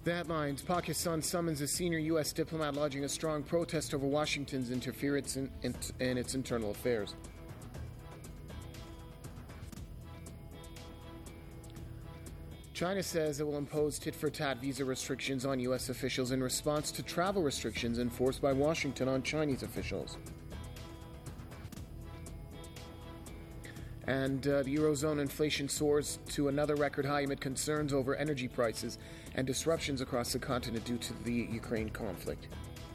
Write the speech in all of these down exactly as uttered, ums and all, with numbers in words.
The headlines: Pakistan summons a senior U S diplomat lodging a strong protest over Washington's interference in, in, in its internal affairs. China says it will impose tit-for-tat visa restrictions on U S officials in response to travel restrictions enforced by Washington on Chinese officials. And uh, the Eurozone inflation soars to another record high amid concerns over energy prices and disruptions across the continent due to the Ukraine conflict.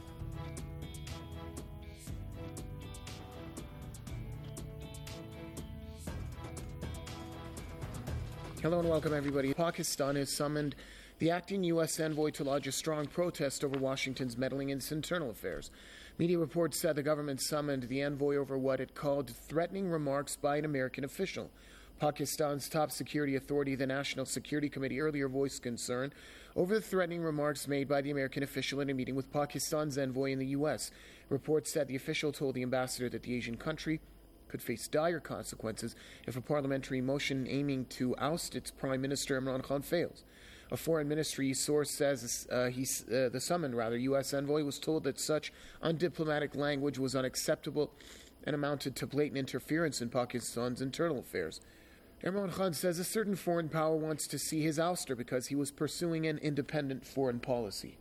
Hello and welcome, everybody. Pakistan has summoned the acting U S envoy to lodge a strong protest over Washington's meddling in its internal affairs. Media reports said the government summoned the envoy over what it called threatening remarks by an American official. Pakistan's top security authority, the National Security Committee, earlier voiced concern over the threatening remarks made by the American official in a meeting with Pakistan's envoy in the U S. Reports said the official told the ambassador that the Asian country could face dire consequences if a parliamentary motion aiming to oust its Prime Minister Imran Khan fails. A foreign ministry source says uh, he, uh, the summoned rather U S envoy was told that such undiplomatic language was unacceptable and amounted to blatant interference in Pakistan's internal affairs. Imran Khan says a certain foreign power wants to see his ouster because he was pursuing an independent foreign policy.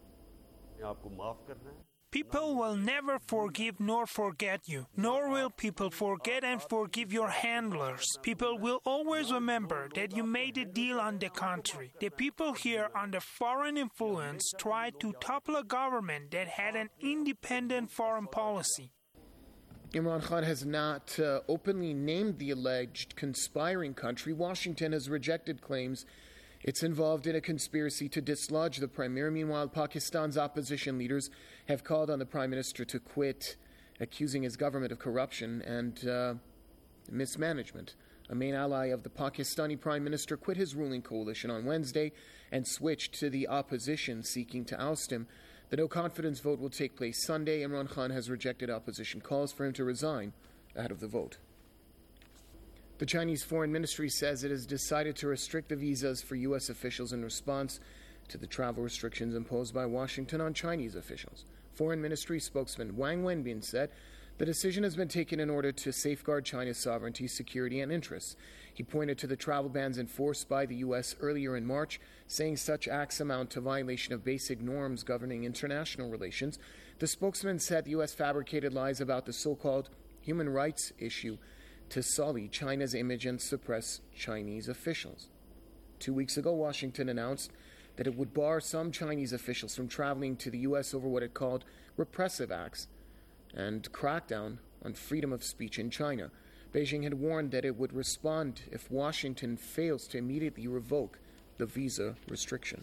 People will never forgive nor forget you, nor will people forget and forgive your handlers. People will always remember that you made a deal on the country. The people here under foreign influence tried to topple a government that had an independent foreign policy. Imran Khan has not uh, openly named the alleged conspiring country. Washington has rejected claims it's involved in a conspiracy to dislodge the premier. Meanwhile, Pakistan's opposition leaders have called on the Prime Minister to quit, accusing his government of corruption and uh, mismanagement. A main ally of the Pakistani Prime Minister quit his ruling coalition on Wednesday and switched to the opposition, seeking to oust him. The no-confidence vote will take place Sunday. Imran Khan has rejected opposition calls for him to resign ahead of the vote. The Chinese Foreign Ministry says it has decided to restrict the visas for U S officials in response to the travel restrictions imposed by Washington on Chinese officials. Foreign Ministry spokesman Wang Wenbin said the decision has been taken in order to safeguard China's sovereignty, security, and interests. He pointed to the travel bans enforced by the U S earlier in March, saying such acts amount to violation of basic norms governing international relations. The spokesman said the U S fabricated lies about the so-called human rights issue to sully China's image and suppress Chinese officials. Two weeks ago, Washington announced that it would bar some Chinese officials from traveling to the U S over what it called repressive acts and crackdown on freedom of speech in China. Beijing had warned that it would respond if Washington fails to immediately revoke the visa restriction.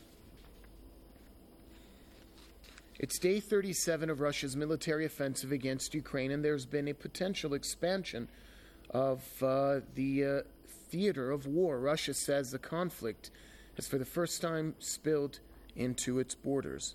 It's day thirty-seven of Russia's military offensive against Ukraine, and there's been a potential expansion of uh, the uh, theater of war. Russia says the conflict has for the first time spilled into its borders.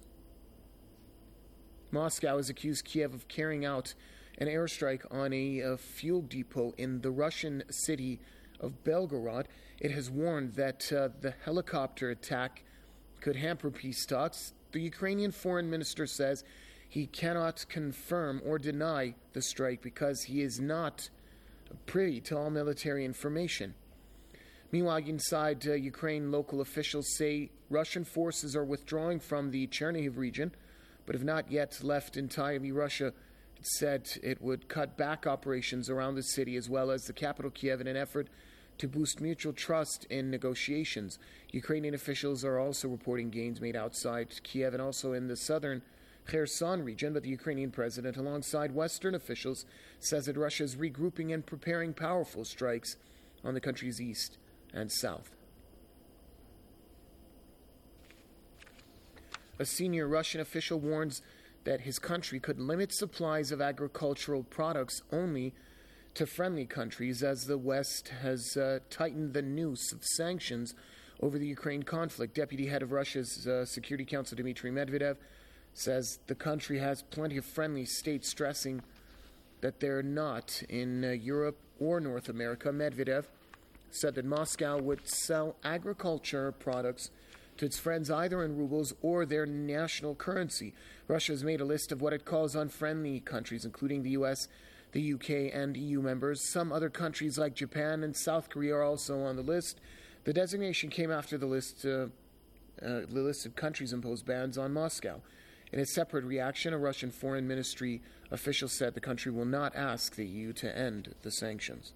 Moscow has accused Kiev of carrying out an airstrike on a, a fuel depot in the Russian city of Belgorod. It has warned that uh, the helicopter attack could hamper peace talks. The Ukrainian foreign minister says he cannot confirm or deny the strike because he is not privy to all military information. Meanwhile, inside uh, Ukraine, local officials say Russian forces are withdrawing from the Chernihiv region, but have not yet left entirely. Russia said it would cut back operations around the city as well as the capital Kiev in an effort to boost mutual trust in negotiations. Ukrainian officials are also reporting gains made outside Kiev and also in the southern Kherson region, but the Ukrainian president, alongside Western officials, says that Russia is regrouping and preparing powerful strikes on the country's east and south. A senior Russian official warns that his country could limit supplies of agricultural products only to friendly countries as the West has uh, tightened the noose of sanctions over the Ukraine conflict. Deputy head of Russia's uh, Security Council, Dmitry Medvedev, says the country has plenty of friendly states, stressing that they're not in uh, Europe or North America. Medvedev said that Moscow would sell agriculture products to its friends either in rubles or their national currency. Russia has made a list of what it calls unfriendly countries, including the U S, the U K, and E U members. Some other countries like Japan and South Korea are also on the list. The designation came after the list, uh, uh, the list of countries imposed bans on Moscow. In a separate reaction, a Russian foreign ministry official said the country will not ask the E U to end the sanctions.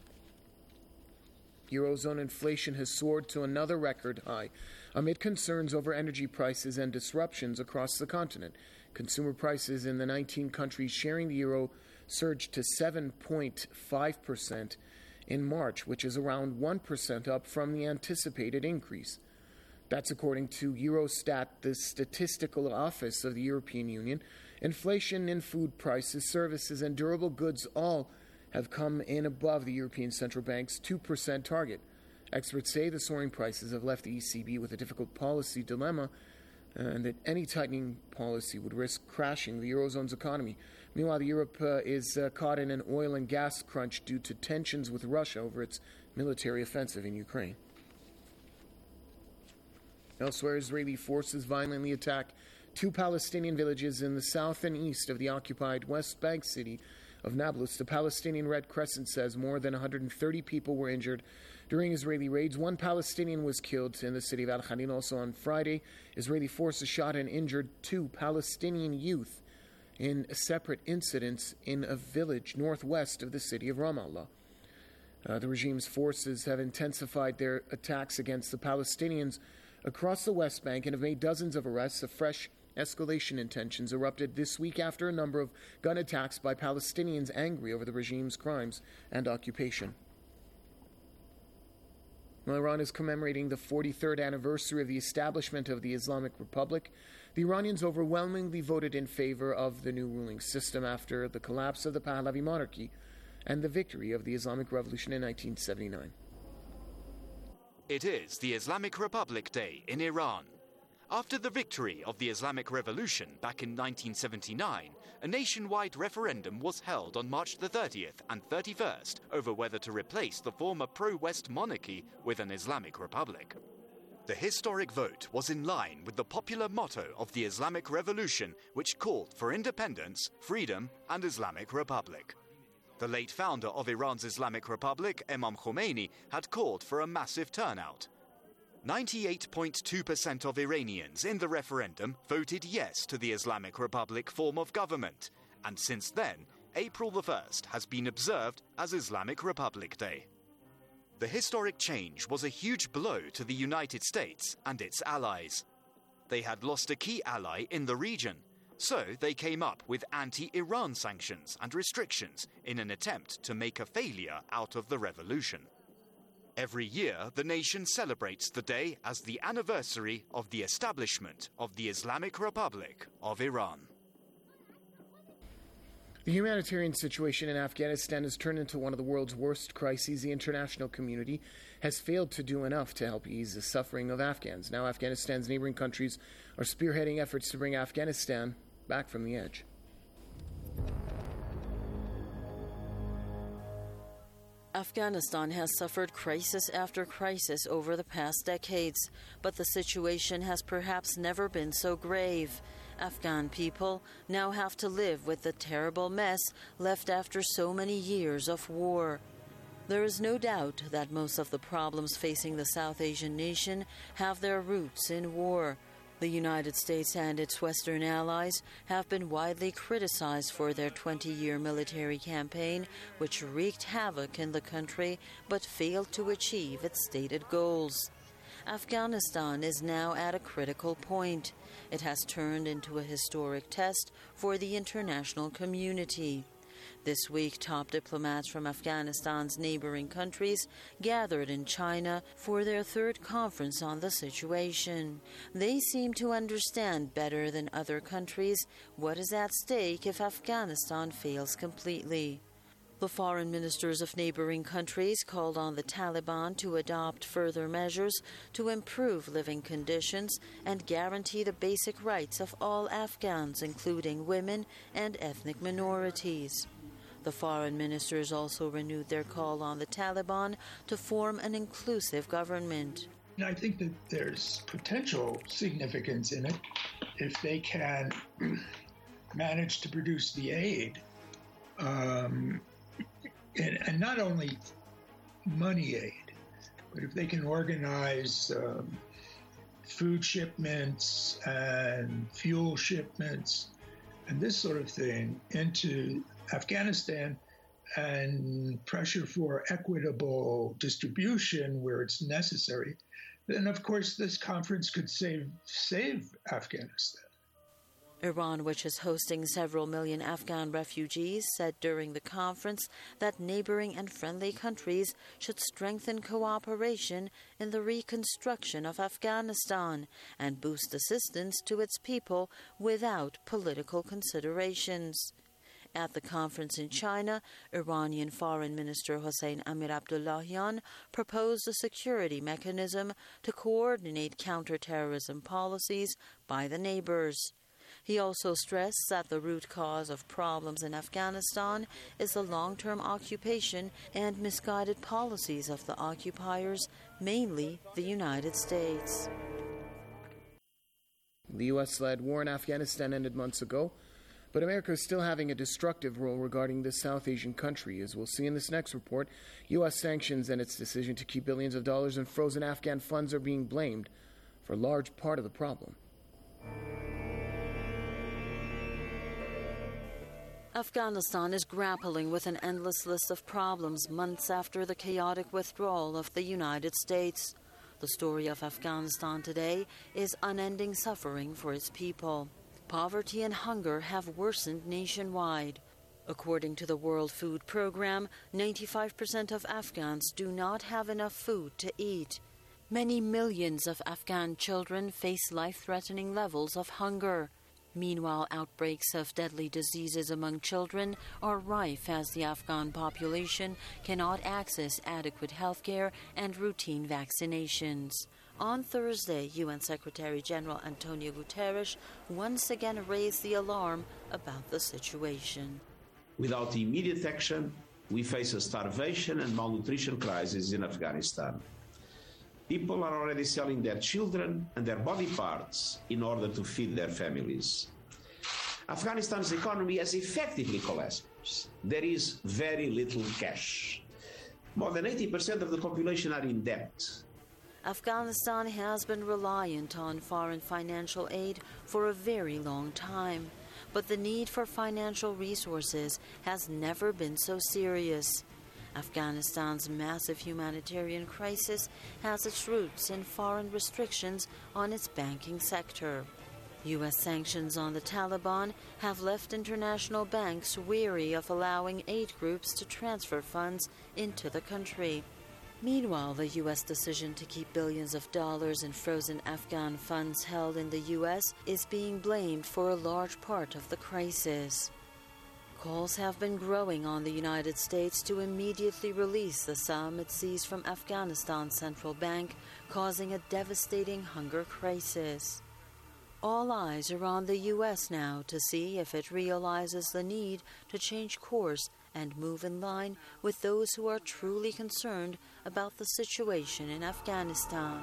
Eurozone inflation has soared to another record high amid concerns over energy prices and disruptions across the continent. Consumer prices in the nineteen countries sharing the euro surged to seven point five percent in March, which is around one percent up from the anticipated increase. That's according to Eurostat, the statistical office of the European Union. Inflation in food prices, services, and durable goods all have come in above the European Central Bank's two percent target. Experts say the soaring prices have left the E C B with a difficult policy dilemma, uh, and that any tightening policy would risk crashing the Eurozone's economy. Meanwhile, Europe uh, is uh, caught in an oil and gas crunch due to tensions with Russia over its military offensive in Ukraine. Elsewhere, Israeli forces violently attack two Palestinian villages in the south and east of the occupied West Bank city of Nablus. The Palestinian Red Crescent says more than one hundred thirty people were injured during Israeli raids. One Palestinian was killed in the city of Al-Khalil. Also on Friday, Israeli forces shot and injured two Palestinian youth in separate incidents in a village northwest of the city of Ramallah. Uh, the regime's forces have intensified their attacks against the Palestinians across the West Bank and have made dozens of arrests. A fresh escalation in tensions erupted this week after a number of gun attacks by Palestinians angry over the regime's crimes and occupation. Well, Iran is commemorating the forty-third anniversary of the establishment of the Islamic Republic. The Iranians overwhelmingly voted in favor of the new ruling system after the collapse of the Pahlavi monarchy and the victory of the Islamic Revolution in nineteen seventy-nine. It is the Islamic Republic Day in Iran. After the victory of the Islamic Revolution back in nineteen seventy-nine, a nationwide referendum was held on March the thirtieth and thirty-first over whether to replace the former pro-West monarchy with an Islamic Republic. The historic vote was in line with the popular motto of the Islamic Revolution, which called for independence, freedom, and Islamic Republic. The late founder of Iran's Islamic Republic, Imam Khomeini, had called for a massive turnout. ninety-eight point two percent of Iranians in the referendum voted yes to the Islamic Republic form of government, and since then, April the first has been observed as Islamic Republic Day. The historic change was a huge blow to the United States and its allies. They had lost a key ally in the region, so they came up with anti-Iran sanctions and restrictions in an attempt to make a failure out of the revolution. Every year, the nation celebrates the day as the anniversary of the establishment of the Islamic Republic of Iran. The humanitarian situation in Afghanistan has turned into one of the world's worst crises. The international community has failed to do enough to help ease the suffering of Afghans. Now Afghanistan's neighboring countries are spearheading efforts to bring Afghanistan back from the edge. Afghanistan has suffered crisis after crisis over the past decades, but the situation has perhaps never been so grave. Afghan people now have to live with the terrible mess left after so many years of war. There is no doubt that most of the problems facing the South Asian nation have their roots in war. The United States and its Western allies have been widely criticized for their twenty-year military campaign, which wreaked havoc in the country but failed to achieve its stated goals. Afghanistan is now at a critical point. It has turned into a historic test for the international community. This week, top diplomats from Afghanistan's neighboring countries gathered in China for their third conference on the situation. They seem to understand better than other countries what is at stake if Afghanistan fails completely. The foreign ministers of neighboring countries called on the Taliban to adopt further measures to improve living conditions and guarantee the basic rights of all Afghans, including women and ethnic minorities. The foreign ministers also renewed their call on the Taliban to form an inclusive government. And I think that there's potential significance in it if they can manage to produce the aid, um, and, and not only money aid, but if they can organize um, food shipments and fuel shipments and this sort of thing into Afghanistan, and pressure for equitable distribution where it's necessary, then of course this conference could save save Afghanistan. Iran, which is hosting several million Afghan refugees, said during the conference that neighboring and friendly countries should strengthen cooperation in the reconstruction of Afghanistan and boost assistance to its people without political considerations. At the conference in China, Iranian Foreign Minister Hossein Amir Abdullahian proposed a security mechanism to coordinate counterterrorism policies by the neighbors. He also stressed that the root cause of problems in Afghanistan is the long-term occupation and misguided policies of the occupiers, mainly the United States. The U S-led war in Afghanistan ended months ago, but America is still having a destructive role regarding this South Asian country. As we'll see in this next report, U S sanctions and its decision to keep billions of dollars in frozen Afghan funds are being blamed for a large part of the problem. Afghanistan is grappling with an endless list of problems months after the chaotic withdrawal of the United States. The story of Afghanistan today is unending suffering for its people. Poverty and hunger have worsened nationwide. According to the World Food Program, ninety-five percent of Afghans do not have enough food to eat. Many millions of Afghan children face life-threatening levels of hunger. Meanwhile, outbreaks of deadly diseases among children are rife as the Afghan population cannot access adequate health care and routine vaccinations. On Thursday, U N Secretary General Antonio Guterres once again raised the alarm about the situation. Without immediate action, we face a starvation and malnutrition crisis in Afghanistan. People are already selling their children and their body parts in order to feed their families. Afghanistan's economy has effectively collapsed. There is very little cash. More than eighty percent of the population are in debt. Afghanistan has been reliant on foreign financial aid for a very long time, but the need for financial resources has never been so serious. Afghanistan's massive humanitarian crisis has its roots in foreign restrictions on its banking sector. U S sanctions on the Taliban have left international banks weary of allowing aid groups to transfer funds into the country. Meanwhile, the U S decision to keep billions of dollars in frozen Afghan funds held in the U S is being blamed for a large part of the crisis. Calls have been growing on the United States to immediately release the sum it seized from Afghanistan's central bank, causing a devastating hunger crisis. All eyes are on the U S now to see if it realizes the need to change course and move in line with those who are truly concerned about the situation in Afghanistan.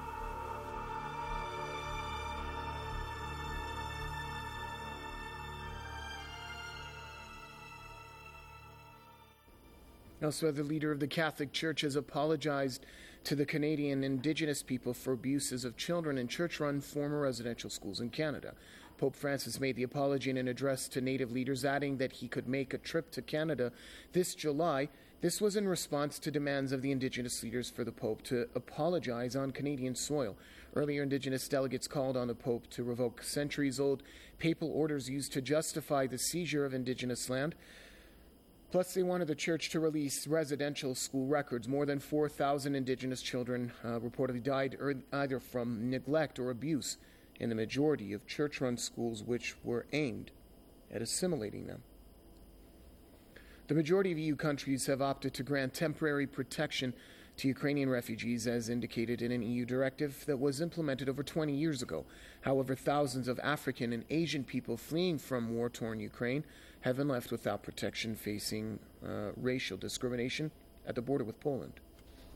Elsewhere, the leader of the Catholic Church has apologized to the Canadian Indigenous people for abuses of children in church-run former residential schools in Canada. Pope Francis made the apology in an address to Native leaders, adding that he could make a trip to Canada this July. This was in response to demands of the Indigenous leaders for the Pope to apologize on Canadian soil. Earlier, Indigenous delegates called on the Pope to revoke centuries-old papal orders used to justify the seizure of Indigenous land. Plus, they wanted the church to release residential school records. More than four thousand Indigenous children uh, reportedly died er- either from neglect or abuse in the majority of church-run schools which were aimed at assimilating them. The majority of E U countries have opted to grant temporary protection to Ukrainian refugees, as indicated in an E U directive that was implemented over twenty years ago. However, thousands of African and Asian people fleeing from war-torn Ukraine have been left without protection, facing uh, racial discrimination at the border with Poland.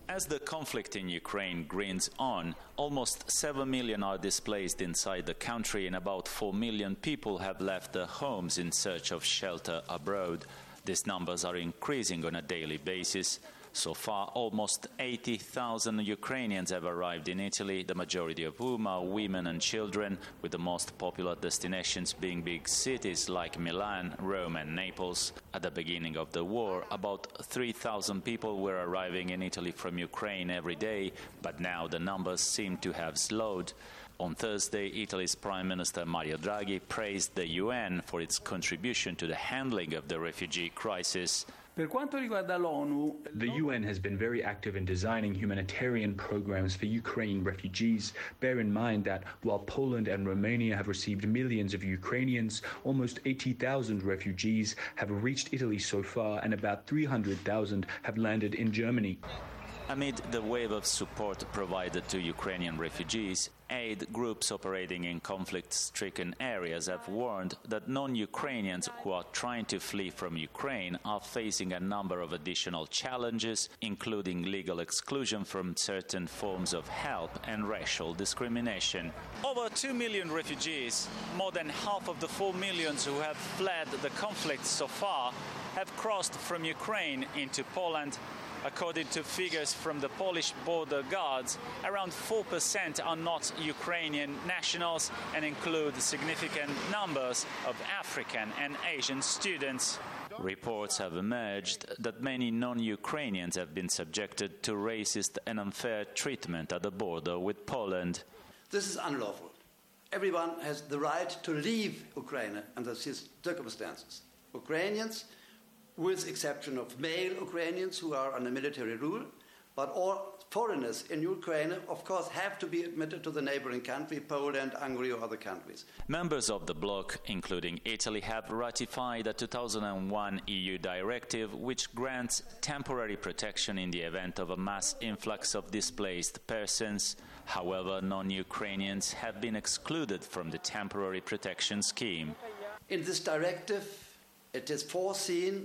As the conflict in Ukraine grinds on, almost seven million are displaced inside the country and about four million people have left their homes in search of shelter abroad. These numbers are increasing on a daily basis. So far, almost eighty thousand Ukrainians have arrived in Italy, the majority of whom are women and children, with the most popular destinations being big cities like Milan, Rome and Naples. At the beginning of the war, about three thousand people were arriving in Italy from Ukraine every day, but now the numbers seem to have slowed. On Thursday, Italy's Prime Minister Mario Draghi praised the U N for its contribution to the handling of the refugee crisis. Per quanto riguarda l'ONU, the U N has been very active in designing humanitarian programs for Ukraine refugees. Bear in mind that while Poland and Romania have received millions of Ukrainians, almost eighty thousand refugees have reached Italy so far, and about three hundred thousand have landed in Germany. Amid the wave of support provided to Ukrainian refugees, aid groups operating in conflict-stricken areas have warned that non-Ukrainians who are trying to flee from Ukraine are facing a number of additional challenges, including legal exclusion from certain forms of help and racial discrimination. Over two million refugees, more than half of the four millions who have fled the conflict so far, have crossed from Ukraine into Poland. According to figures from the Polish border guards, around four percent are not Ukrainian nationals and include significant numbers of African and Asian students. Reports have emerged that many non-Ukrainians have been subjected to racist and unfair treatment at the border with Poland. This is unlawful. Everyone has the right to leave Ukraine under these circumstances. Ukrainians, with exception of male Ukrainians who are under military rule, but all foreigners in Ukraine, of course, have to be admitted to the neighboring country, Poland, Hungary, or other countries. Members of the bloc, including Italy, have ratified a two thousand one E U directive which grants temporary protection in the event of a mass influx of displaced persons. However, non-Ukrainians have been excluded from the temporary protection scheme. In this directive, it is foreseen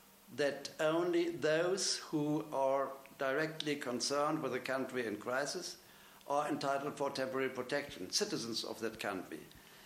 that only those who are directly concerned with a country in crisis are entitled for temporary protection, citizens of that country,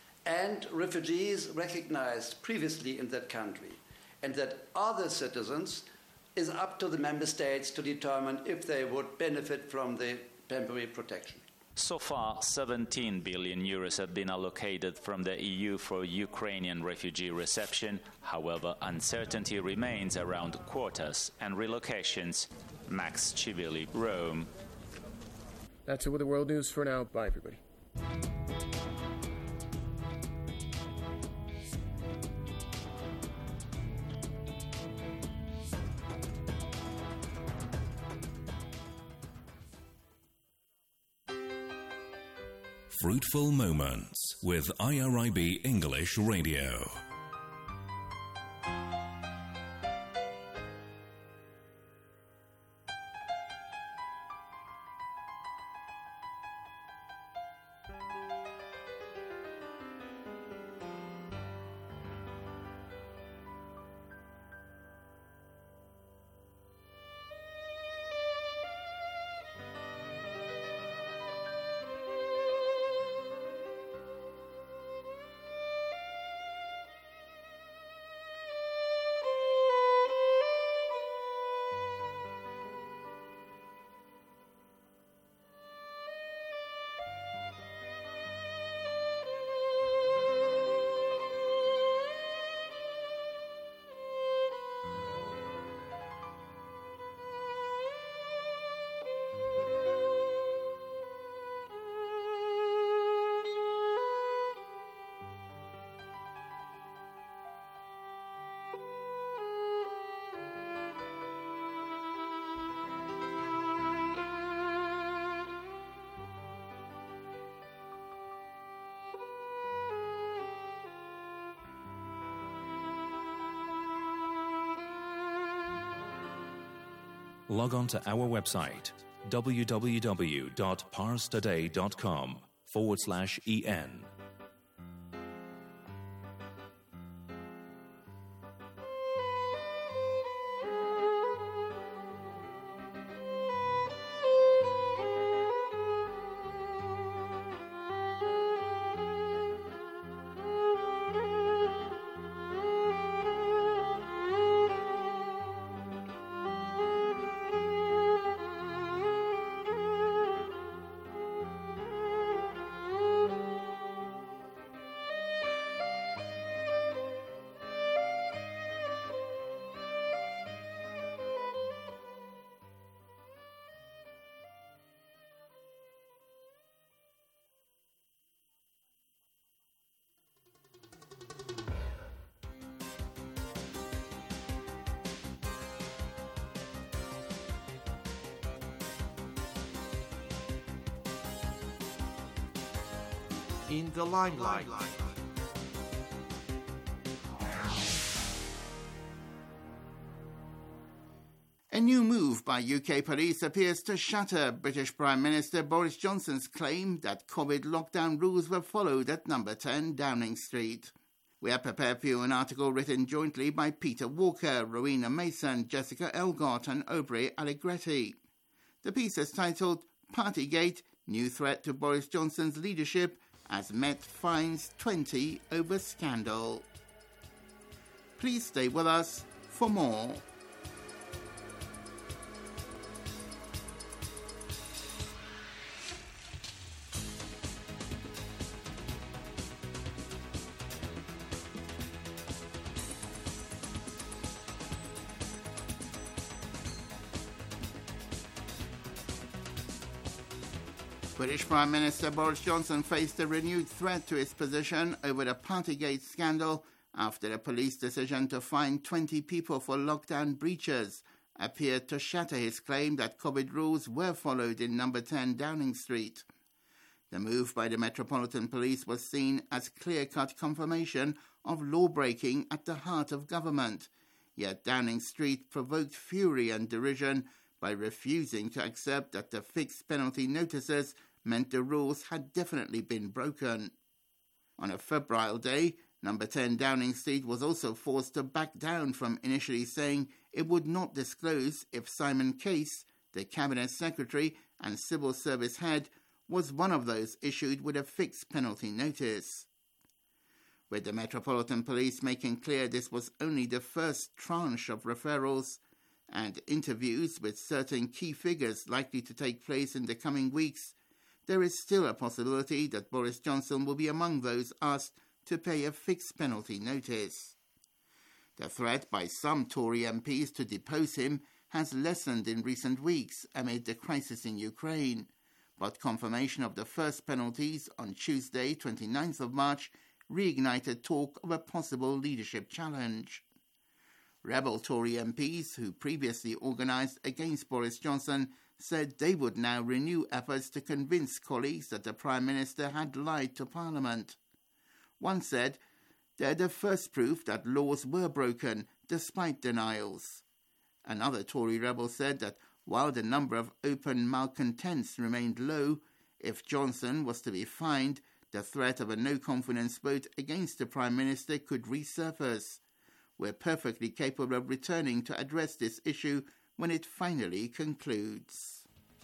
and refugees recognized previously in that country, and that other citizens is up to the member states to determine if they would benefit from the temporary protection. So far, seventeen billion euros have been allocated from the E U for Ukrainian refugee reception. However, uncertainty remains around quotas and relocations. Max Chivili, Rome. That's it with the world news for now. Bye, everybody. Fruitful Moments with I R I B English Radio. Log on to our website, www.parstoday.com forward slash en. in the limelight. A new move by U K police appears to shatter British Prime Minister Boris Johnson's claim that COVID lockdown rules were followed at number ten Downing Street. We have prepared for you an article written jointly by Peter Walker, Rowena Mason, Jessica Elgott and Aubrey Allegretti. The piece is titled Partygate, New Threat to Boris Johnson's Leadership as Met Finds twenty over Scandal. Please stay with us for more. British Prime Minister Boris Johnson faced a renewed threat to his position over the Partygate scandal after a police decision to fine twenty people for lockdown breaches appeared to shatter his claim that COVID rules were followed in number ten Downing Street. The move by the Metropolitan Police was seen as clear-cut confirmation of law-breaking at the heart of government, yet Downing Street provoked fury and derision by refusing to accept that the fixed penalty notices meant the rules had definitely been broken. On a febrile day, number ten Downing Street was also forced to back down from initially saying it would not disclose if Simon Case, the Cabinet Secretary and Civil Service head, was one of those issued with a fixed penalty notice. With the Metropolitan Police making clear this was only the first tranche of referrals, and interviews with certain key figures likely to take place in the coming weeks, there is still a possibility that Boris Johnson will be among those asked to pay a fixed penalty notice. The threat by some Tory M Ps to depose him has lessened in recent weeks amid the crisis in Ukraine, but confirmation of the first penalties on Tuesday, twenty-ninth of March, reignited talk of a possible leadership challenge. Rebel Tory M Ps who previously organised against Boris Johnson said they would now renew efforts to convince colleagues that the Prime Minister had lied to Parliament. One said they're the first proof that laws were broken despite denials. Another Tory rebel said that while the number of open malcontents remained low, if Johnson was to be fined, the threat of a no-confidence vote against the Prime Minister could resurface. We're perfectly capable of returning to address this issue when it finally concludes.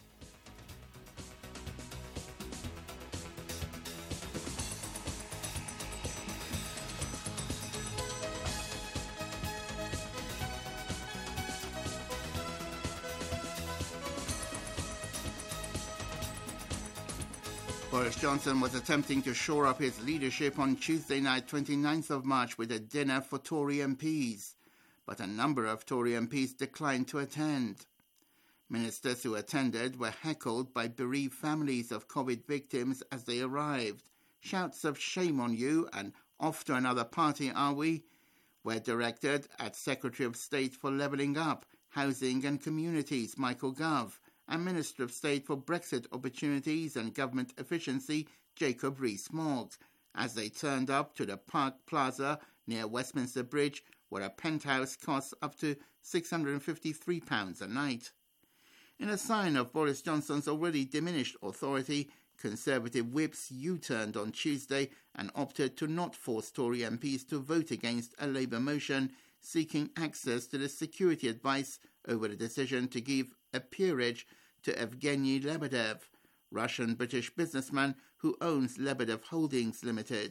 Boris Johnson was attempting to shore up his leadership on Tuesday night, twenty-ninth of March, with a dinner for Tory M Ps, but a number of Tory M Ps declined to attend. Ministers who attended were heckled by bereaved families of COVID victims as they arrived. Shouts of "shame on you" and "off to another party are we" were directed at Secretary of State for Levelling Up, Housing and Communities, Michael Gove, and Minister of State for Brexit Opportunities and Government Efficiency, Jacob Rees-Mogg, as they turned up to the Park Plaza near Westminster Bridge, where a penthouse costs up to six hundred fifty-three pounds a night. In a sign of Boris Johnson's already diminished authority, Conservative whips U-turned on Tuesday and opted to not force Tory M Ps to vote against a Labour motion seeking access to the security advice over the decision to give a peerage to Evgeny Lebedev, Russian-British businessman who owns Lebedev Holdings Limited.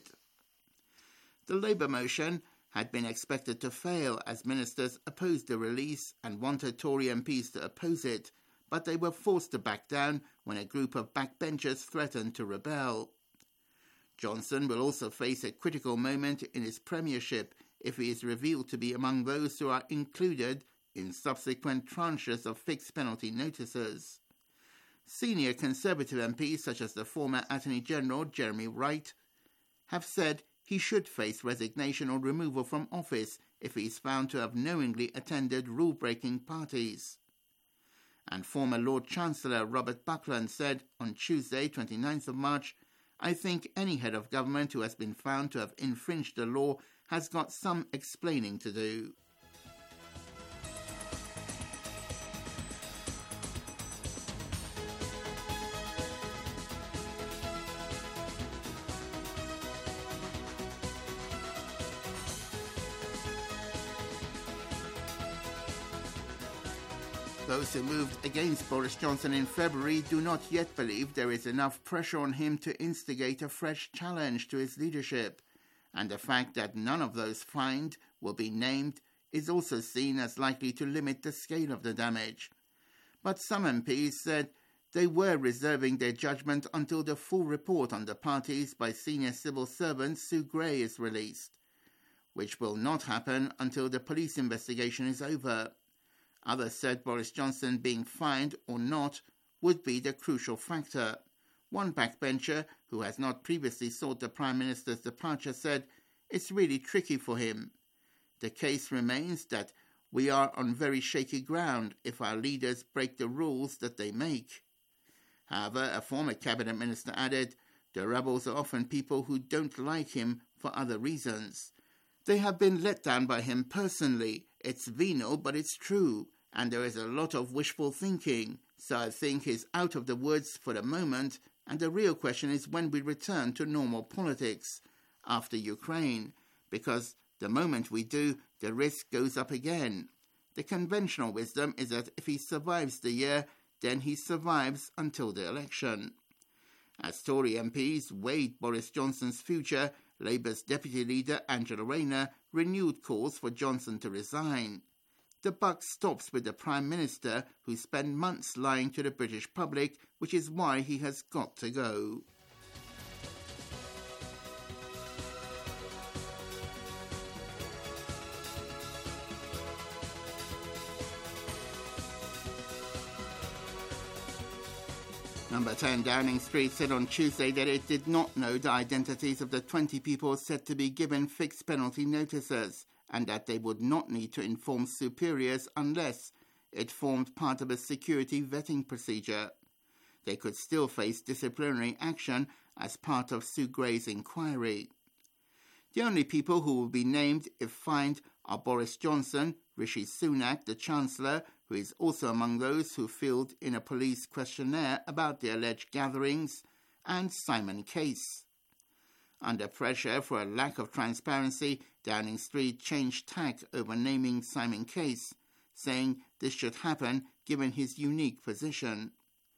The Labour motion had been expected to fail as ministers opposed the release and wanted Tory M Ps to oppose it, but they were forced to back down when a group of backbenchers threatened to rebel. Johnson will also face a critical moment in his premiership if he is revealed to be among those who are included in subsequent tranches of fixed penalty notices. Senior Conservative M Ps, such as the former Attorney General Jeremy Wright, have said he should face resignation or removal from office if he is found to have knowingly attended rule-breaking parties. And former Lord Chancellor Robert Buckland said on Tuesday, twenty-ninth of March, I think any head of government who has been found to have infringed the law has got some explaining to do. Those who moved against Boris Johnson in February do not yet believe there is enough pressure on him to instigate a fresh challenge to his leadership, and the fact that none of those fined will be named is also seen as likely to limit the scale of the damage. But some M Ps said they were reserving their judgment until the full report on the parties by senior civil servant Sue Gray is released, which will not happen until the police investigation is over. Others said Boris Johnson being fined or not would be the crucial factor. One backbencher, who has not previously sought the Prime Minister's departure, said it's really tricky for him. The case remains that we are on very shaky ground if our leaders break the rules that they make. However, a former cabinet minister added, the rebels are often people who don't like him for other reasons. They have been let down by him personally. It's venal, but it's true. And there is a lot of wishful thinking, so I think he's out of the woods for the moment, and the real question is when we return to normal politics after Ukraine, because the moment we do, the risk goes up again. The conventional wisdom is that if he survives the year, then he survives until the election. As Tory M Ps weighed Boris Johnson's future, Labour's deputy leader Angela Rayner renewed calls for Johnson to resign. The buck stops with the Prime Minister, who spent months lying to the British public, which is why he has got to go. Number ten Downing Street said on Tuesday that it did not know the identities of the twenty people said to be given fixed penalty notices, and that they would not need to inform superiors unless it formed part of a security vetting procedure. They could still face disciplinary action as part of Sue Gray's inquiry. The only people who will be named if fined are Boris Johnson, Rishi Sunak, the Chancellor, who is also among those who filled in a police questionnaire about the alleged gatherings, and Simon Case. Under pressure for a lack of transparency, Downing Street changed tack over naming Simon Case, saying this should happen given his unique position.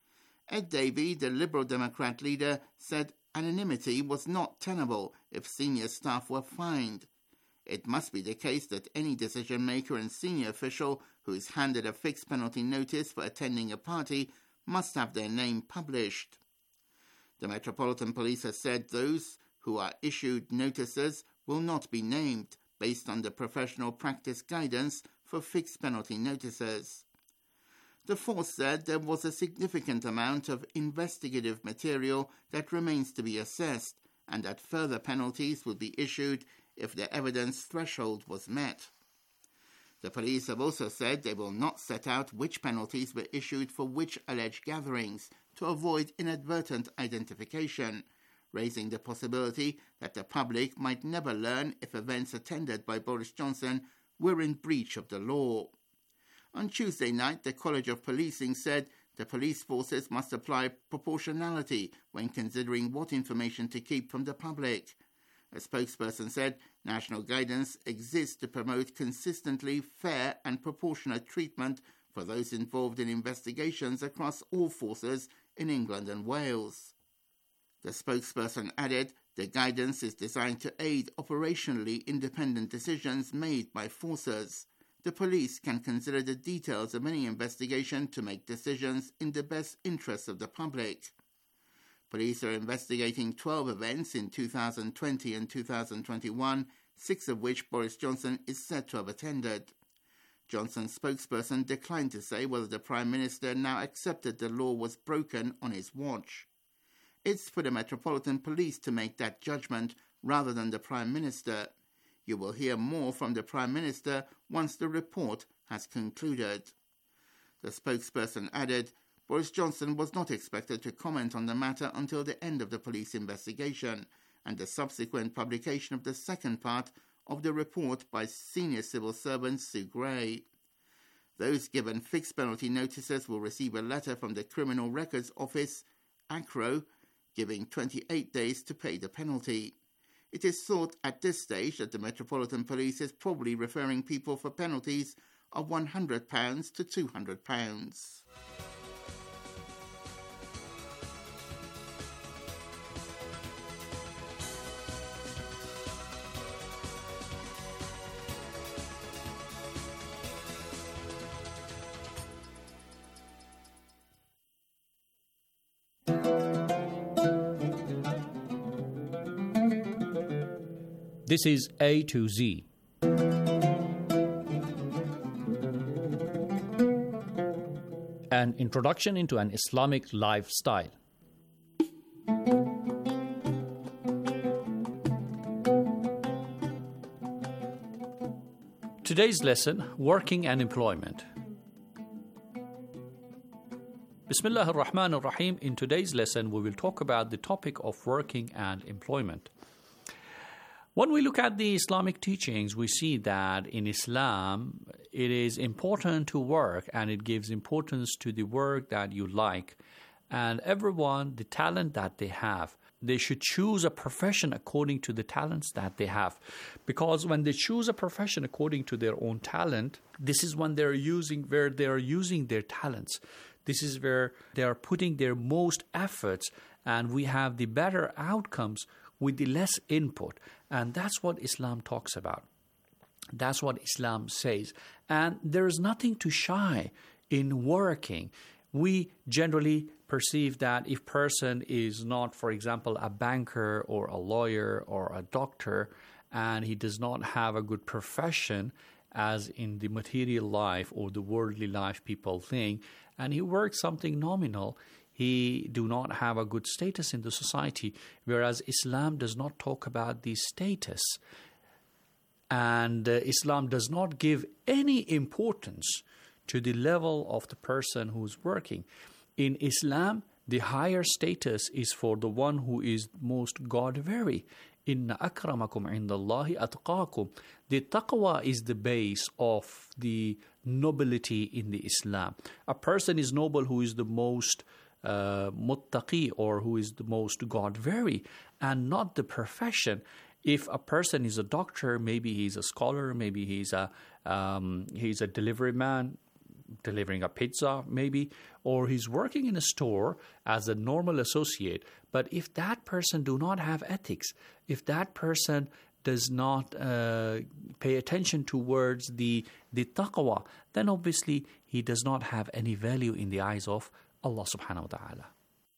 Ed Davey, the Liberal Democrat leader, said anonymity was not tenable if senior staff were fined. It must be the case that any decision-maker and senior official who is handed a fixed penalty notice for attending a party must have their name published. The Metropolitan Police has said those who are issued notices will not be named based on the professional practice guidance for fixed penalty notices. The force said there was a significant amount of investigative material that remains to be assessed, and that further penalties would be issued if the evidence threshold was met. The police have also said they will not set out which penalties were issued for which alleged gatherings to avoid inadvertent identification, raising the possibility that the public might never learn if events attended by Boris Johnson were in breach of the law. On Tuesday night, the College of Policing said the police forces must apply proportionality when considering what information to keep from the public. A spokesperson said national guidance exists to promote consistently fair and proportionate treatment for those involved in investigations across all forces in England and Wales. The spokesperson added the guidance is designed to aid operationally independent decisions made by forces. The police can consider the details of any investigation to make decisions in the best interests of the public. Police are investigating twelve events in two thousand twenty and two thousand twenty-one, six of which Boris Johnson is said to have attended. Johnson's spokesperson declined to say whether the Prime Minister now accepted the law was broken on his watch. It's for the Metropolitan Police to make that judgment rather than the Prime Minister. You will hear more from the Prime Minister once the report has concluded. The spokesperson added, Boris Johnson was not expected to comment on the matter until the end of the police investigation and the subsequent publication of the second part of the report by senior civil servant Sue Gray. Those given fixed penalty notices will receive a letter from the Criminal Records Office, A C R O, giving twenty-eight days to pay the penalty. It is thought at this stage that the Metropolitan Police is probably referring people for penalties of one hundred pounds to two hundred pounds. This is A to Z. An introduction into an Islamic lifestyle. Today's lesson, working and employment. Bismillah ar-Rahman ar-Rahim. In today's lesson, we will talk about the topic of working and employment. When we look at the Islamic teachings, we see that in Islam, it is important to work and it gives importance to the work that you like. And everyone, the talent that they have, they should choose a profession according to the talents that they have. Because when they choose a profession according to their own talent, this is when they're using, where they are using their talents. This is where they are putting their most efforts, and we have the better outcomes with the less input. And that's what Islam talks about. That's what Islam says. And there is nothing to shy in working. We generally perceive that if person is not, for example, a banker or a lawyer or a doctor, and he does not have a good profession, as in the material life or the worldly life people think, and he works something nominal, he do not have a good status in the society, whereas Islam does not talk about the status. And uh, Islam does not give any importance to the level of the person who's working. In Islam, the higher status is for the one who is most God-very. Inna akramakum indallahi atqakum. The taqwa is the base of the nobility in the Islam. A person is noble who is the most uh, muttaqi, or who is the most God-very, and not the profession. If a person is a doctor, maybe he's a scholar, maybe he's a um, he's a delivery man, delivering a pizza maybe, or he's working in a store as a normal associate. But if that person do not have ethics, if that person does not uh, pay attention towards the, the taqwa, then obviously he does not have any value in the eyes of Allah subhanahu wa ta'ala.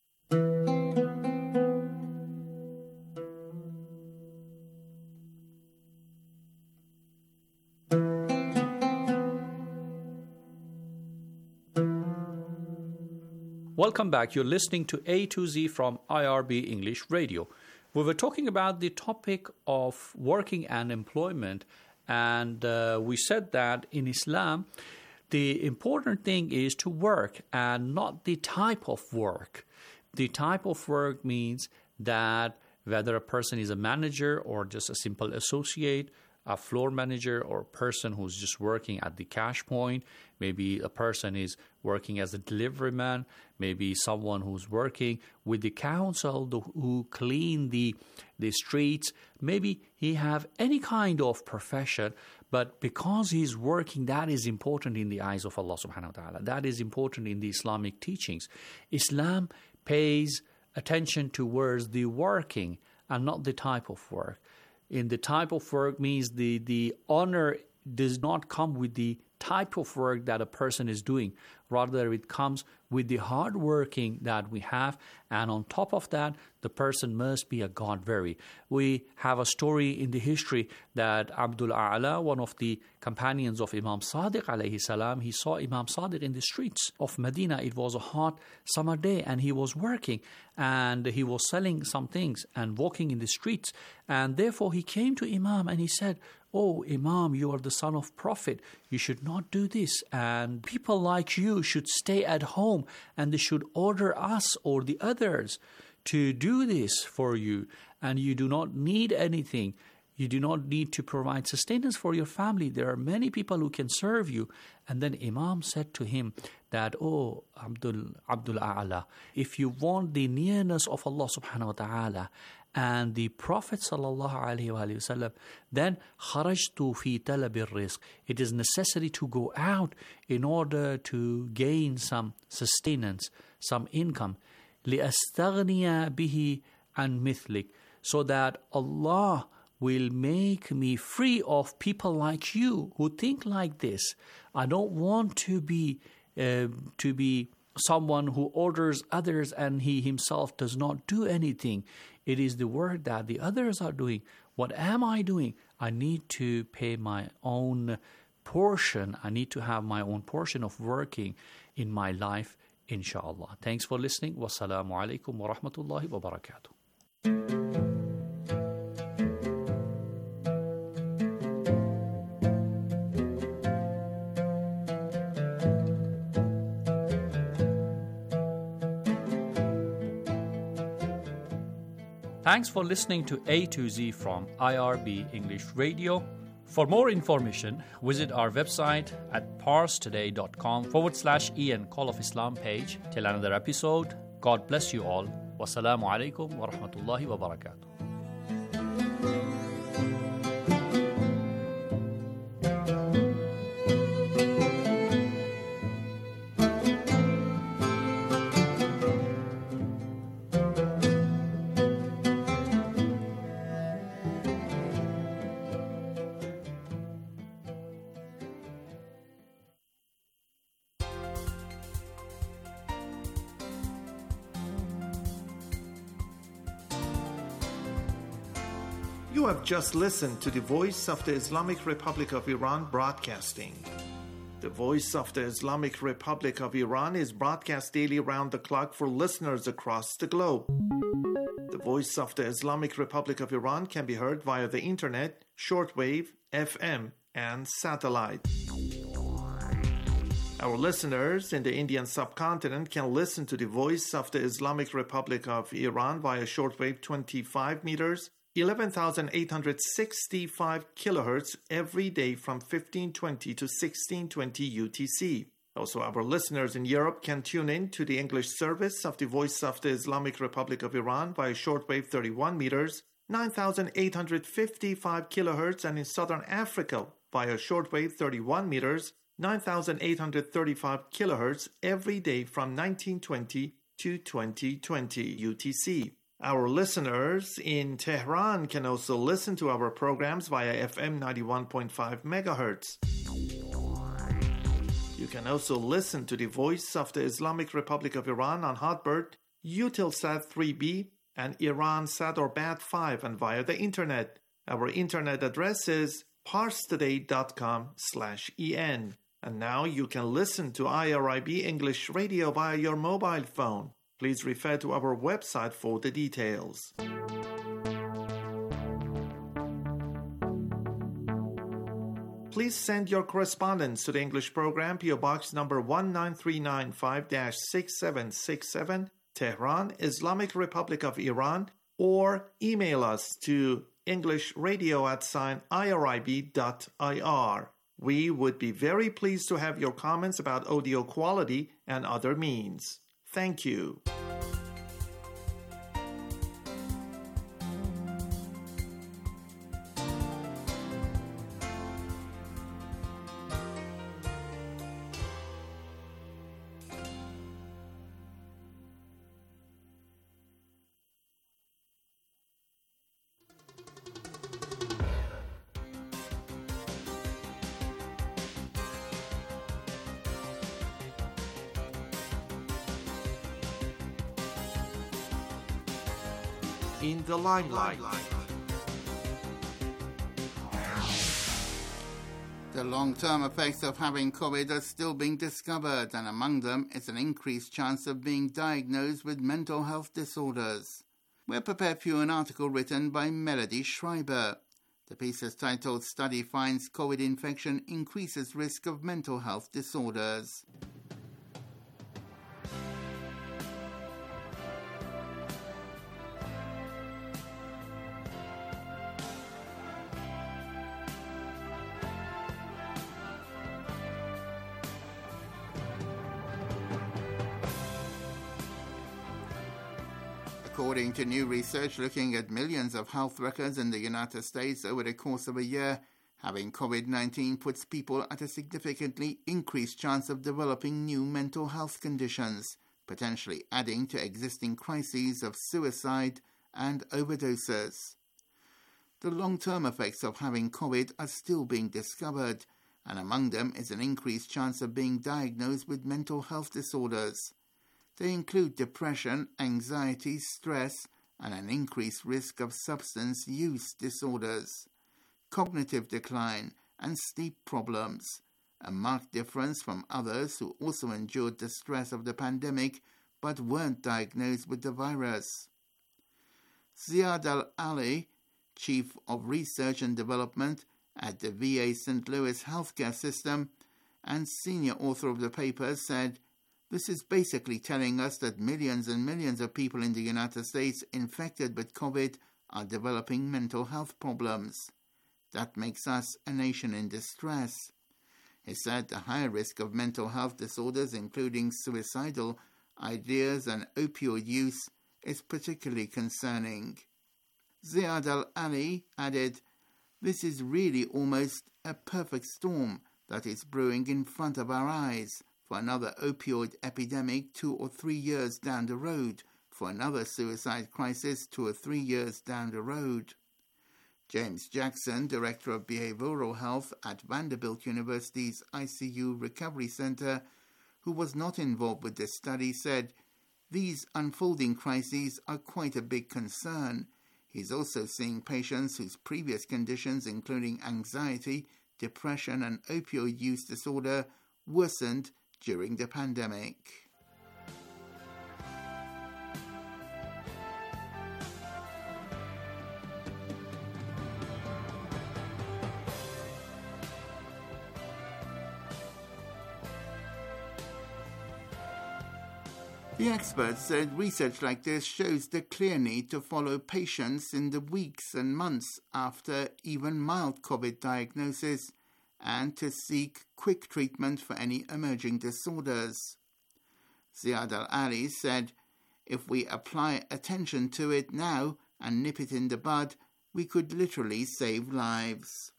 Welcome back. You're listening to A to Z from I R B English Radio. We were talking about the topic of working and employment, and uh, we said that in Islam, the important thing is to work and not the type of work. The type of work means that whether a person is a manager or just a simple associate, a floor manager, or a person who's just working at the cash point, maybe a person is working as a delivery man, maybe someone who's working with the council who clean the, the streets, maybe he have any kind of profession, but because he's working, that is important in the eyes of Allah subhanahu wa ta'ala. That is important in the Islamic teachings. Islam pays attention towards the working and not the type of work. In the type of work means the, the honor does not come with the type of work that a person is doing. Rather, it comes with the hard working that we have. And on top of that, the person must be a God-very. We have a story in the history that Abdul A'la, one of the companions of Imam Sadiq alayhi salam, he saw Imam Sadiq in the streets of Medina. It was a hot summer day and he was working and he was selling some things and walking in the streets. And therefore he came to Imam and he said, "Oh, Imam, you are the son of Prophet. You should not do this. And people like you you should stay at home and they should order us or the others to do this for you, and you do not need anything. You do not need to provide sustenance for your family. There are many people who can serve you. And then Imam said to him that, oh, Abdul, Abdul A'la, if you want the nearness of Allah subhanahu wa ta'ala and the Prophet sallallahu alayhi wa sallam, then kharajtu fi talab al-rizq. It is necessary to go out in order to gain some sustenance, some income. لِأَسْتَغْنِيَ بِهِ عَنْ مِثْلِكَ, so that Allah will make me free of people like you who think like this. I don't want to be uh, to be someone who orders others and he himself does not do anything. It is the work that the others are doing. What am I doing? I need to pay my own portion. I need to have my own portion of working in my life, inshallah. Thanks for listening. Wassalamu alaikum wa rahmatullahi wa barakatuh. Thanks for listening to A to Z from I R B English Radio. For more information, visit our website at parstoday.com forward slash Ian Call of Islam page. Till another episode, God bless you all. Wassalamu alaikum wa rahmatullahi wa barakatuh. You have just listened to the Voice of the Islamic Republic of Iran broadcasting. The Voice of the Islamic Republic of Iran is broadcast daily around the clock for listeners across the globe. The Voice of the Islamic Republic of Iran can be heard via the internet, shortwave, F M, and satellite. Our listeners in the Indian subcontinent can listen to the Voice of the Islamic Republic of Iran via shortwave twenty-five meters, eleven thousand eight hundred sixty-five kilohertz every day from fifteen twenty to sixteen twenty U T C. Also, our listeners in Europe can tune in to the English service of the Voice of the Islamic Republic of Iran via shortwave thirty-one meters, nine thousand eight hundred fifty-five kilohertz, and in Southern Africa via shortwave thirty-one meters, nine thousand eight hundred thirty-five kilohertz every day from nineteen twenty to twenty twenty U T C. Our listeners in Tehran can also listen to our programs via F M ninety-one point five megahertz. You can also listen to the Voice of the Islamic Republic of Iran on Hotbird, Eutelsat three B, and Iransat or Bat five, and via the internet. Our internet address is parstoday.com slash en. And now you can listen to I R I B English Radio via your mobile phone. Please refer to our website for the details. Please send your correspondence to the English program, P O Box number one nine three nine five dash six seven six seven, Tehran, Islamic Republic of Iran, or email us to englishradio at sign irib dot ir. We would be very pleased to have your comments about audio quality and other means. Thank you. In the limelight. The long-term effects of having COVID are still being discovered, and among them is an increased chance of being diagnosed with mental health disorders. We're prepared for you an article written by Melody Schreiber. The piece is titled "Study Finds COVID Infection Increases Risk of Mental Health Disorders." According to new research looking at millions of health records in the United States over the course of a year, having COVID nineteen puts people at a significantly increased chance of developing new mental health conditions, potentially adding to existing crises of suicide and overdoses. The long-term effects of having COVID are still being discovered, and among them is an increased chance of being diagnosed with mental health disorders. They include depression, anxiety, stress, and an increased risk of substance use disorders, cognitive decline, and sleep problems, a marked difference from others who also endured the stress of the pandemic but weren't diagnosed with the virus. Ziad Al-Ali, Chief of Research and Development at the V A Saint Louis Healthcare System and senior author of the paper, said, "This is basically telling us that millions and millions of people in the United States infected with COVID are developing mental health problems. That makes us a nation in distress." He said the higher risk of mental health disorders, including suicidal ideas and opioid use, is particularly concerning. Ziad Al-Ali added, "This is really almost a perfect storm that is brewing in front of our eyes for another opioid epidemic two or three years down the road, for another suicide crisis two or three years down the road." James Jackson, Director of Behavioral Health at Vanderbilt University's I C U Recovery Center, who was not involved with this study, said, "These unfolding crises are quite a big concern." He's also seeing patients whose previous conditions, including anxiety, depression, and opioid use disorder, worsened during the pandemic. The experts said research like this shows the clear need to follow patients in the weeks and months after even mild COVID diagnosis and to seek quick treatment for any emerging disorders. Ziad Al-Ali said, "If we apply attention to it now and nip it in the bud, we could literally save lives."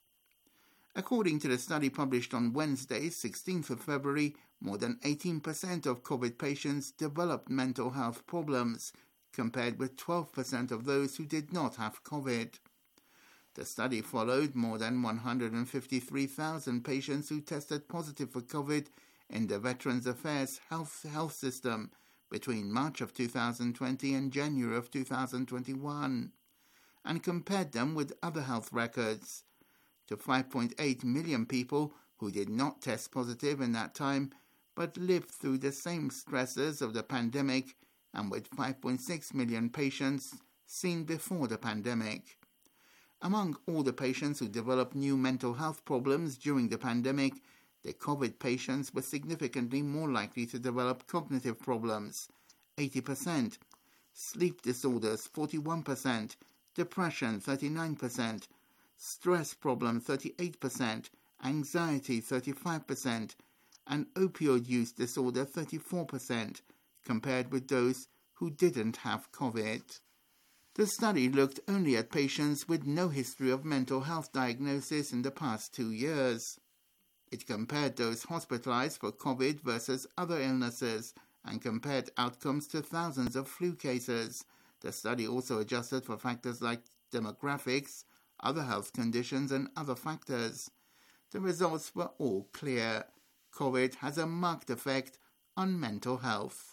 According to the study published on Wednesday, sixteenth of February, more than eighteen percent of COVID patients developed mental health problems, compared with twelve percent of those who did not have COVID. The study followed more than one hundred fifty-three thousand patients who tested positive for COVID in the Veterans Affairs Health Health System between March of two thousand twenty and January of two thousand twenty-one, and compared them with other health records. To five point eight million people who did not test positive in that time but lived through the same stresses of the pandemic, and with five point six million patients seen before the pandemic. Among all the patients who developed new mental health problems during the pandemic, the COVID patients were significantly more likely to develop cognitive problems, eighty percent, sleep disorders, forty-one percent, depression, thirty-nine percent, stress problem, thirty-eight percent, anxiety, thirty-five percent, and opioid use disorder, thirty-four percent, compared with those who didn't have COVID. The study looked only at patients with no history of mental health diagnosis in the past two years. It compared those hospitalized for COVID versus other illnesses and compared outcomes to thousands of flu cases. The study also adjusted for factors like demographics, other health conditions, and other factors. The results were all clear. COVID has a marked effect on mental health.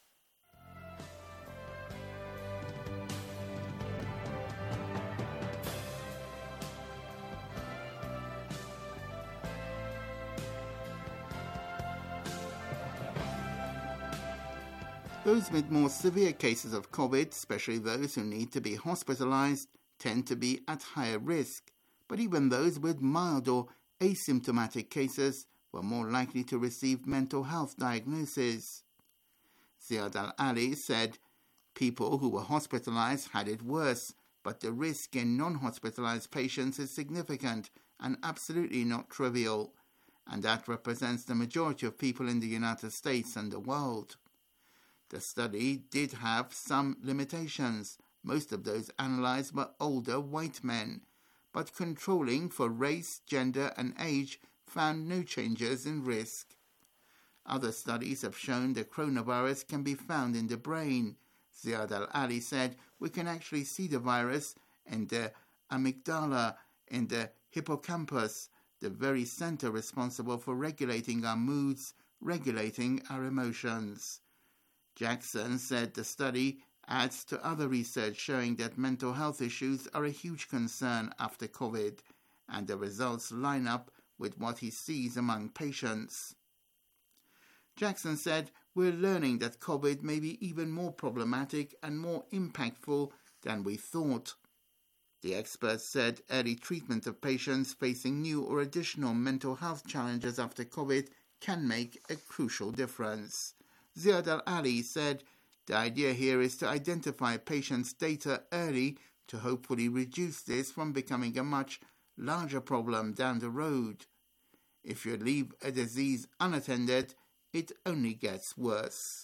Those with more severe cases of COVID, especially those who need to be hospitalized, tend to be at higher risk, but even those with mild or asymptomatic cases were more likely to receive mental health diagnoses. Ziad Al-Ali said people who were hospitalized had it worse, but the risk in non-hospitalized patients is significant and absolutely not trivial, and that represents the majority of people in the United States and the world. The study did have some limitations. Most of those analysed were older white men, but controlling for race, gender and age found no changes in risk. Other studies have shown the coronavirus can be found in the brain. Ziad Al-Ali said, we can actually see the virus in the amygdala, in the hippocampus, the very center responsible for regulating our moods, regulating our emotions. Jackson said the study adds to other research showing that mental health issues are a huge concern after COVID, and the results line up with what he sees among patients. Jackson said, we're learning that COVID may be even more problematic and more impactful than we thought. The experts said early treatment of patients facing new or additional mental health challenges after COVID can make a crucial difference. Ziad Al-Ali said, the idea here is to identify patients' data early to hopefully reduce this from becoming a much larger problem down the road. If you leave a disease unattended, it only gets worse.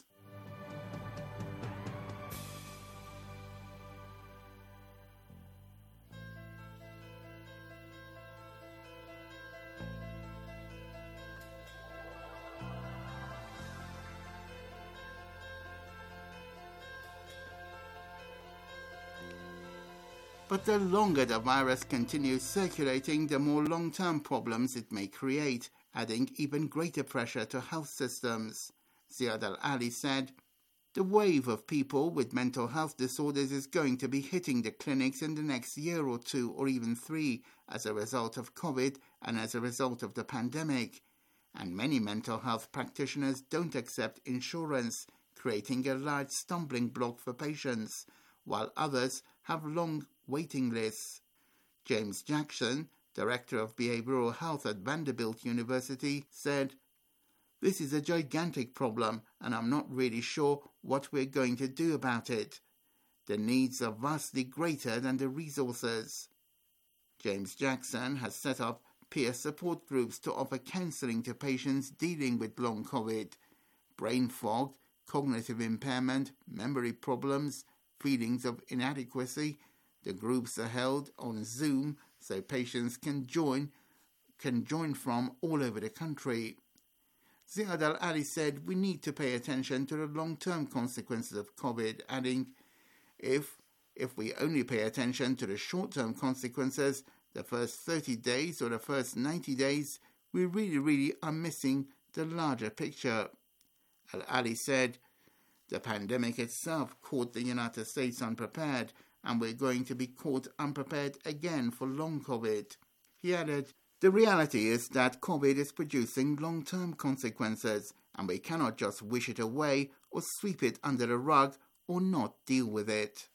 But the longer the virus continues circulating, the more long-term problems it may create, adding even greater pressure to health systems. Ziad Al-Ali said, the wave of people with mental health disorders is going to be hitting the clinics in the next year or two or even three as a result of COVID and as a result of the pandemic. And many mental health practitioners don't accept insurance, creating a large stumbling block for patients, while others have long waiting lists. James Jackson, Director of Behavioral Health at Vanderbilt University, said, this is a gigantic problem and I'm not really sure what we're going to do about it. The needs are vastly greater than the resources. James Jackson has set up peer support groups to offer counselling to patients dealing with long COVID, brain fog, cognitive impairment, memory problems, feelings of inadequacy. The groups are held on Zoom so patients can join can join from all over the country. Ziad Al-Ali said we need to pay attention to the long-term consequences of COVID, adding, if, if we only pay attention to the short-term consequences, the first thirty days or the first ninety days, we really, really are missing the larger picture. Al-Ali said, the pandemic itself caught the United States unprepared, and we're going to be caught unprepared again for long COVID. He added, the reality is that COVID is producing long-term consequences, and we cannot just wish it away or sweep it under the rug or not deal with it.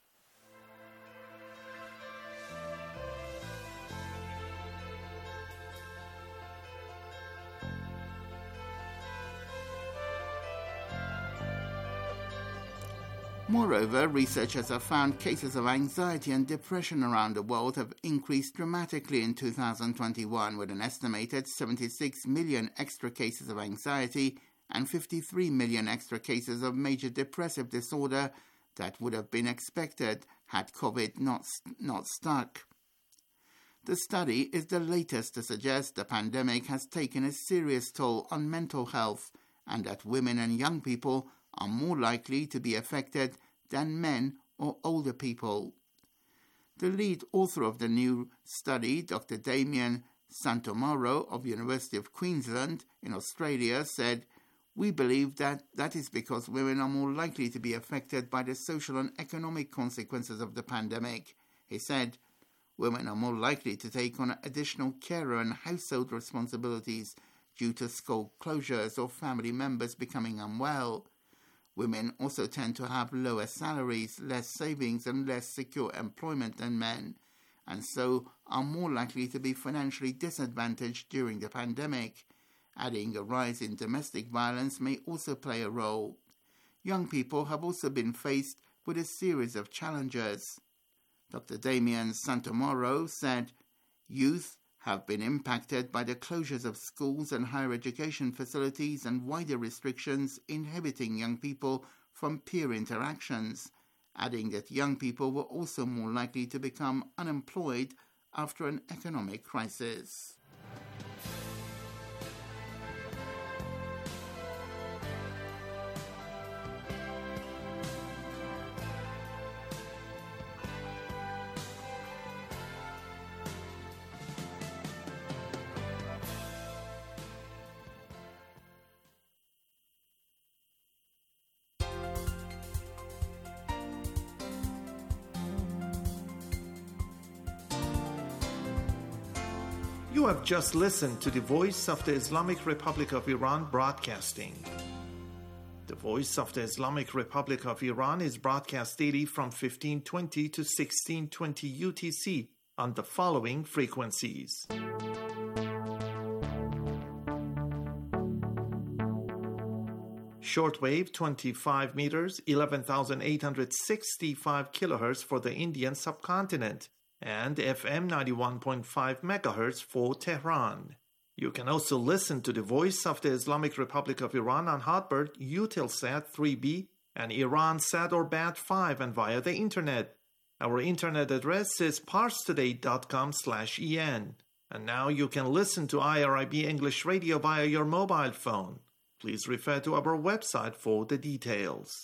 Moreover, researchers have found cases of anxiety and depression around the world have increased dramatically in two thousand twenty-one, with an estimated seventy-six million extra cases of anxiety and fifty-three million extra cases of major depressive disorder that would have been expected had COVID not, not stuck. The study is the latest to suggest the pandemic has taken a serious toll on mental health and that women and young people are more likely to be affected than men or older people. The lead author of the new study, Doctor Damien Santomaro of University of Queensland in Australia, said, we believe that that is because women are more likely to be affected by the social and economic consequences of the pandemic. He said, women are more likely to take on additional carer and household responsibilities due to school closures or family members becoming unwell. Women also tend to have lower salaries, less savings and less secure employment than men, and so are more likely to be financially disadvantaged during the pandemic. Adding a rise in domestic violence may also play a role. Young people have also been faced with a series of challenges. Doctor Damien Santomaro said, youth have been impacted by the closures of schools and higher education facilities and wider restrictions inhibiting young people from peer interactions, adding that young people were also more likely to become unemployed after an economic crisis. You have just listened to the Voice of the Islamic Republic of Iran broadcasting. The Voice of the Islamic Republic of Iran is broadcast daily from fifteen twenty to sixteen twenty U T C on the following frequencies. Shortwave twenty-five meters, eleven thousand eight hundred sixty-five kilohertz for the Indian subcontinent, and F M ninety-one point five megahertz for Tehran. You can also listen to the Voice of the Islamic Republic of Iran on Hotbird, Eutelsat three B, and Iransat or Bat five, and via the internet. Our internet address is parstoday dot com slash en. And now you can listen to I R I B English Radio via your mobile phone. Please refer to our website for the details.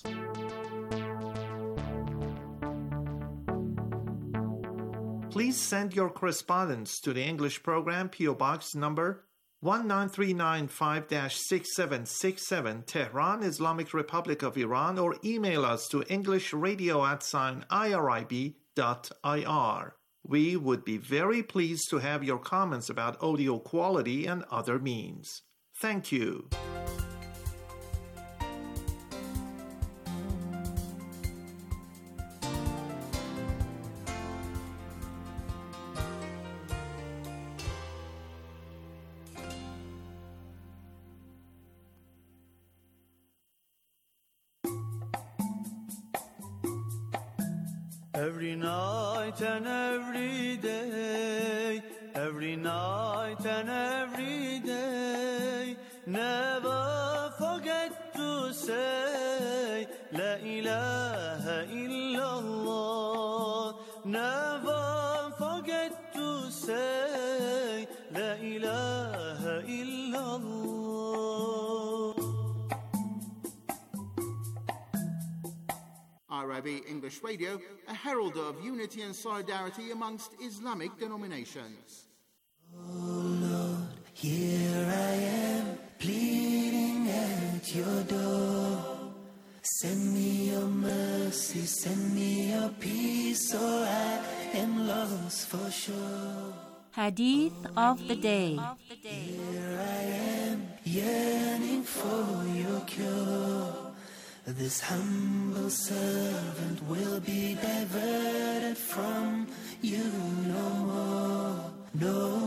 Please send your correspondence to the English program, P O Box number one nine three nine five dash six seven six seven, Tehran, Islamic Republic of Iran, or email us to englishradio at sign irib dot ir. We would be very pleased to have your comments about audio quality and other means. Thank you. Every night and every day, every night and every day, never forget to say La ilaha illallah. Never forget to say La ilaha illallah. I R I B English Radio, a herald of unity and solidarity amongst Islamic denominations. Oh Lord, here I am, pleading at your door. Send me your mercy, send me your peace, or I am lost for sure. Hadith of the Day. Here I am, yearning for your cure. This humble servant will be diverted from you no more, no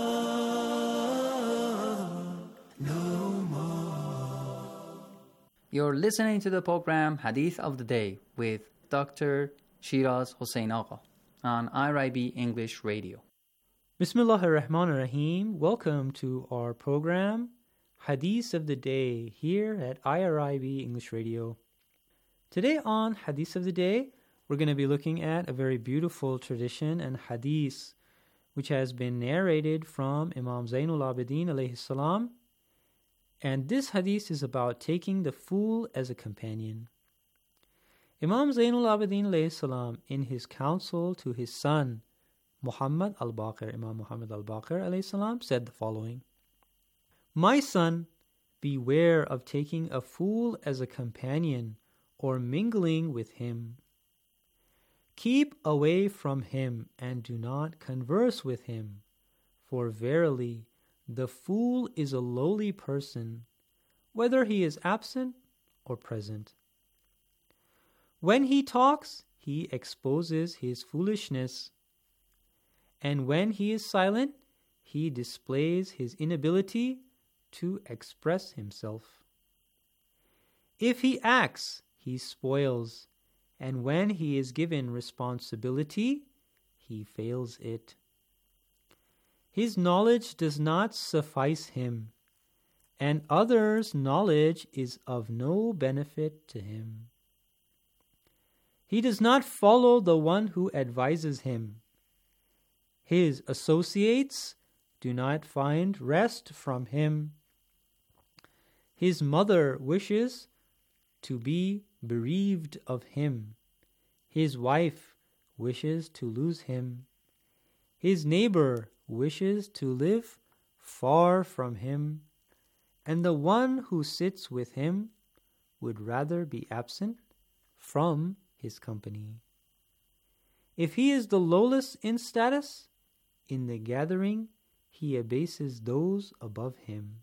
more, no more. You're listening to the program Hadith of the Day with Doctor Shiraz Hossein Agha on I R I B English Radio. Bismillahir Rahmanir Rahim. Welcome to our program Hadith of the Day here at I R I B English Radio. Today on Hadith of the Day, we're going to be looking at a very beautiful tradition and hadith which has been narrated from Imam Zainul Abidin alayhi salam. And this hadith is about taking the fool as a companion. Imam Zainul Abidin alayhi salam, in his counsel to his son Muhammad al-Baqir, Imam Muhammad al-Baqir alayhi salam, said the following: My son, beware of taking a fool as a companion or mingling with him. Keep away from him and do not converse with him, for verily the fool is a lowly person, whether he is absent or present. When he talks, he exposes his foolishness, and when he is silent, he displays his inability to express himself. If he acts, he spoils, and when he is given responsibility, he fails it. His knowledge does not suffice him, and others' knowledge is of no benefit to him. He does not follow the one who advises him. His associates do not find rest from him. His mother wishes to be bereaved of him. His wife wishes to lose him. His neighbor wishes to live far from him, and the one who sits with him would rather be absent from his company. If he is the lowest in status, in the gathering he abases those above him.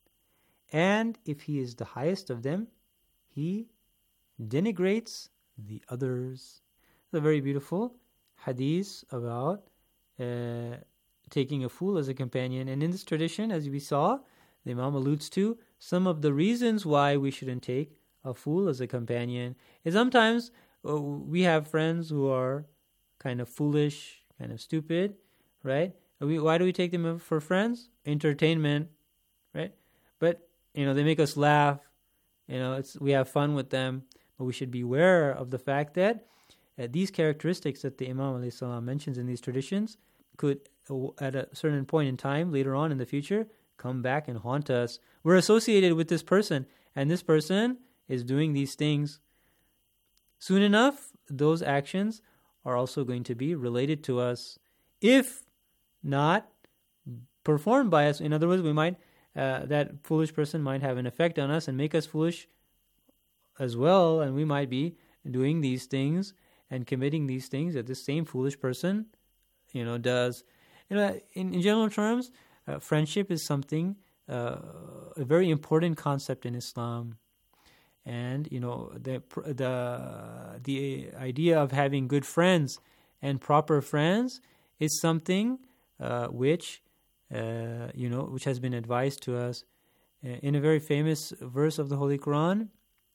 And if he is the highest of them, he denigrates the others. It's a very beautiful hadith about uh, taking a fool as a companion. And in this tradition, as we saw, the Imam alludes to some of the reasons why we shouldn't take a fool as a companion. And sometimes uh, we have friends who are kind of foolish, kind of stupid, right? We, why do we take them for friends? Entertainment, right? But, you know, they make us laugh. You know, it's we have fun with them. But we should be aware of the fact that uh, these characteristics that the Imam alayhi salam mentions in these traditions could, uh, at a certain point in time, later on in the future, come back and haunt us. We're associated with this person, and this person is doing these things. Soon enough, those actions are also going to be related to us, if not performed by us. In other words, we might uh, that foolish person might have an effect on us and make us foolish as well, and we might be doing these things and committing these things that this same foolish person, you know, does. You know, in, in general terms, uh, friendship is something uh, a very important concept in Islam. And, you know, the the the idea of having good friends and proper friends is something uh, which, uh, you know, which has been advised to us in a very famous verse of the Holy Quran.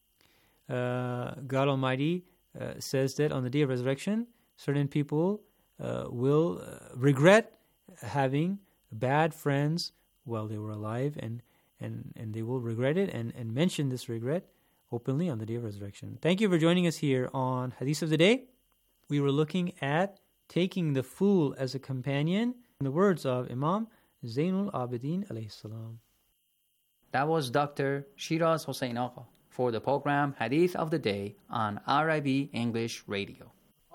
Uh, God Almighty uh, says that on the day of resurrection, certain people uh, will uh, regret having bad friends while they were alive, and and, and they will regret it and, and mention this regret openly on the day of resurrection. Thank you for joining us here on Hadith of the Day. We were looking at taking the fool as a companion in the words of Imam Zainul Abidin alayhi salam. That was Doctor Shiraz Hossein Agha for the program Hadith of the Day on R I B English Radio.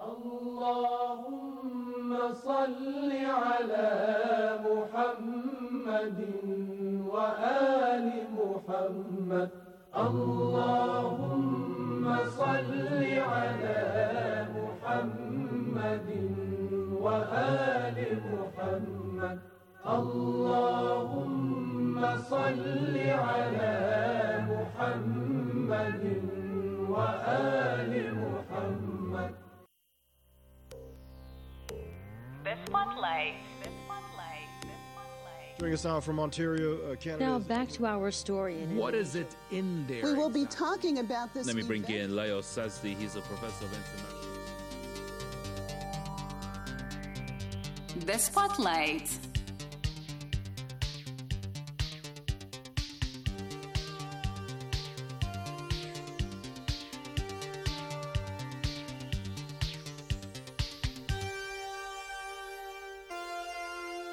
Allahumma salli ala Muhammadin wa ali Muhammad. Allahumma salli ala Muhammadin wa ali Muhammad. Allahumma salli ala Muhammadin wa ali Muhammad. The Spotlight. Joining us now from Ontario, uh, Canada. Now back to our story. What is it in there? We will be talking about this. Let me bring event. in Leo Sazdi. He's a professor of international. The Spotlight.